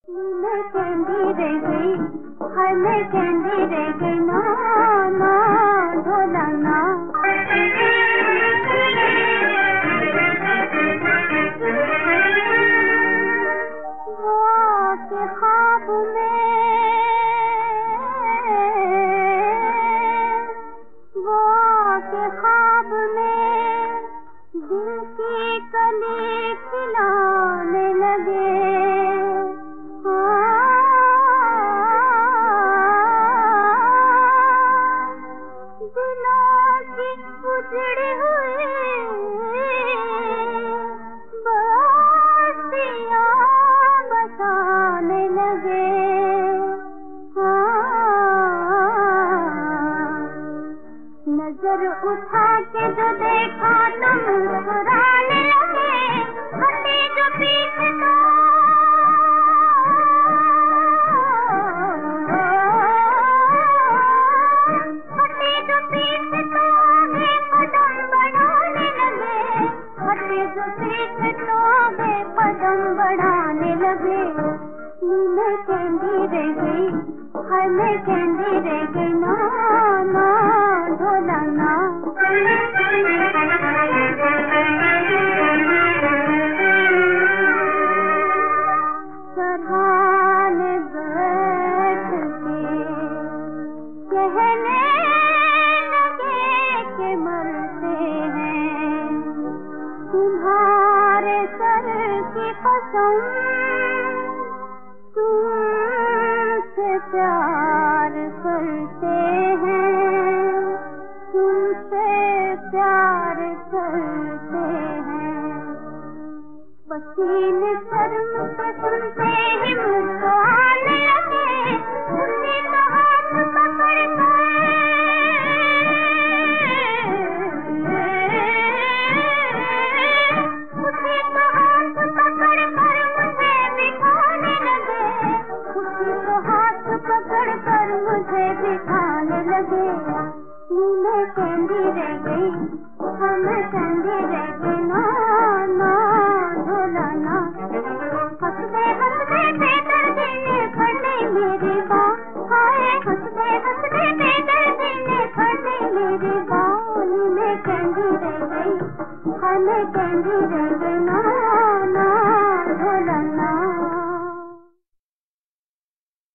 मैं कहती रह गई, हाय मैं कहती रह गई ना ना ढोला ना। वो आके ख्वाब में, वो आके ख्वाब में दिल की कली खिलाने लगे। उजड़ी हुई बस्तियां बताने लगे। नजर उठा के जो देखा तो मुस्कुराने लगे। हटे जो पीछे तो बढ़ाने लगे। मैं कहती रह गई, हाय मैं कहती रह गई ना ना ढोला ना। सराहने बैठ के कहने लगे कि मरते हैं तुम्हारे सर की कसम, तुमसे प्यार करते हैं, तुमसे प्यार करते हैं। पसीने शर्म से सुनते ही मुझको आने लगे। उसी का हाथ पकड़ कर मुझे बिठाने लगे। मैं कहती रह गई, हम कहती रह गई ना ना ढोला ना। हंसते हंसते बेदर्दी ने फड़ ली मेरी बात, हाय हंसते हंसते बेदर्दी ने फड़ ली मेरी बात। मैं कहती रह गई, हम कहती रह